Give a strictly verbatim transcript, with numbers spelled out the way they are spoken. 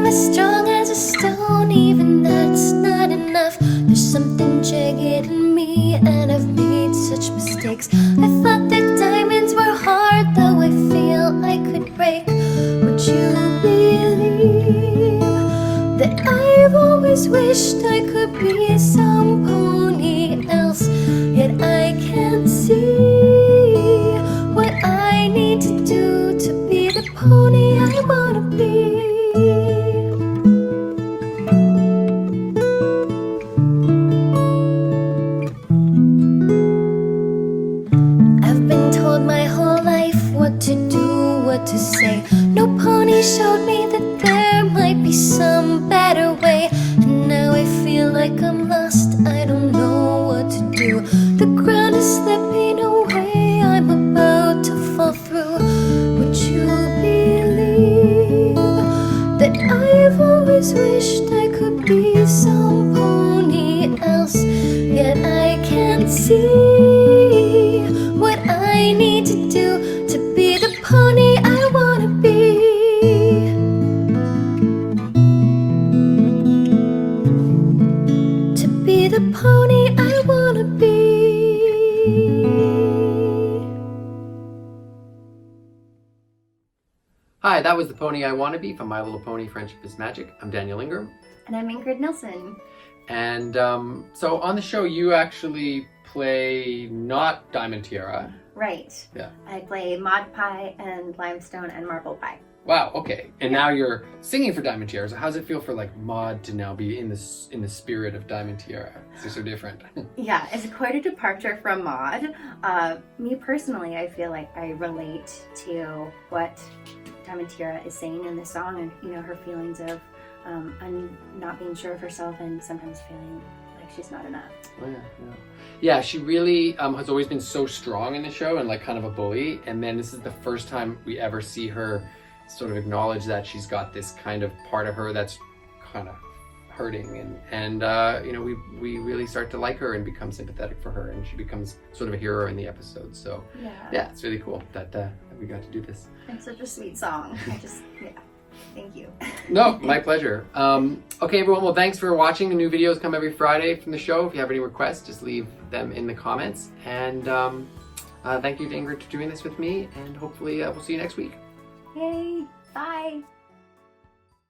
I'm as strong as a stone, even that's not enough. There's something jagged in me, and I've made such mistakes. I thought that diamonds were hard, though I feel I could break. Would you believe that I've always wished I could be some pony else? Yet I can't see what I need to do to be the pony I wanna be. I've been told my whole life what to do, what to say. No pony showed me that there might be some better way. And now I feel like I'm lost, I don't know what to do. The ground is slipping away, I'm about to fall through. Would you believe that I've always wished I could be some pony else? Yet I can't see what I need to do to be the pony I wanna be. To be the pony I wanna be. Hi, that was The Pony I Wanna Be from My Little Pony Friendship is Magic. I'm Daniel Ingram. And I'm Ingrid Nilsson. And um, so on the show, you actually play not Diamond Tiara. Right. Yeah. I play Mod Pie and Limestone and Marble Pie. Wow, okay. And now you're singing for Diamond Tiara. So how does it feel for like Maud to now be in the, s- in the spirit of Diamond Tiara? It's so different. Yeah, it's quite a departure from Mod. Uh, me personally, I feel like I relate to what Diamond Tiara is saying in the song, and you know, her feelings of um, un- not being sure of herself and sometimes feeling like she's not enough. Oh, yeah, yeah. Yeah, she really um, has always been so strong in the show and like kind of a bully. And then this is the first time we ever see her sort of acknowledge that she's got this kind of part of her that's kind of hurting. And, and uh, you know, we, we really start to like her and become sympathetic for her. And she becomes sort of a hero in the episode. So Yeah. yeah, it's really cool that, uh, that we got to do this. It's such a sweet song. I just, yeah. Thank you. No, my pleasure. Um, okay, everyone. Well, thanks for watching. The new videos come every Friday from the show. If you have any requests, just leave them in the comments. And um, uh, thank you to Ingrid for doing this with me. And hopefully uh, we'll see you next week. Yay. Bye.